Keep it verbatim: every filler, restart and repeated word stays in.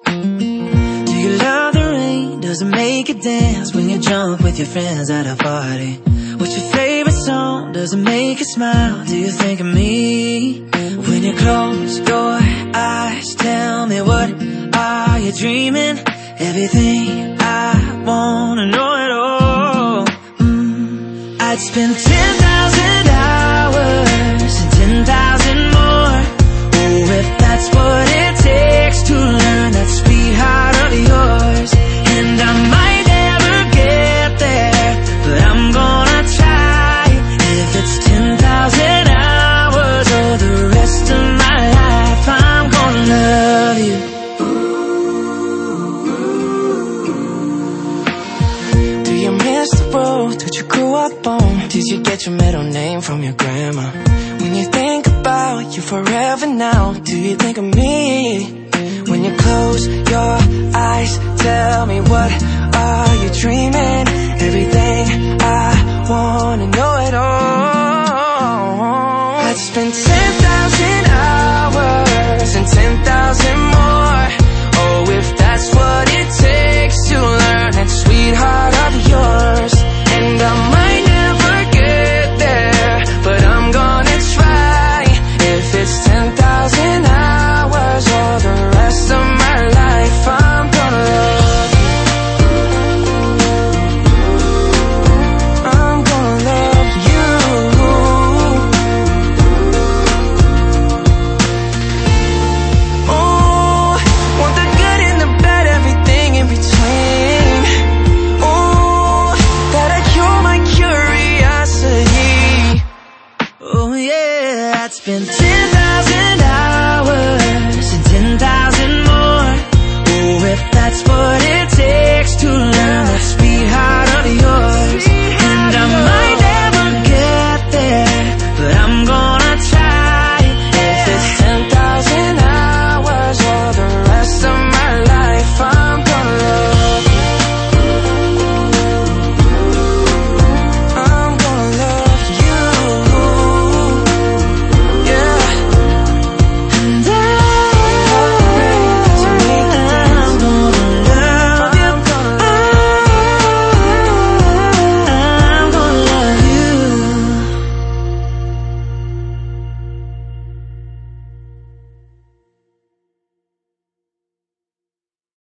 Do you love the rain? Does it make you dance when you jump with your friends at a party? What's your favorite song? Does it make you smile? Do you think of me? When you close your eyes, tell me, what are you dreaming? Everything I wanna know at all. mm. I'd spend ten thousand hours and ten thousand more. Oh, if that's what it takes to learn that sweetheart of yours. And I might never get there, but I'm gonna try. If it's ten thousand hours or the rest of my life, I'm gonna love you. Do you miss the road that you grew up on? Did you get your middle name from your grandma? When you think about you forever now, do you think of me? When you close your eyes, tell me, what are you dreaming?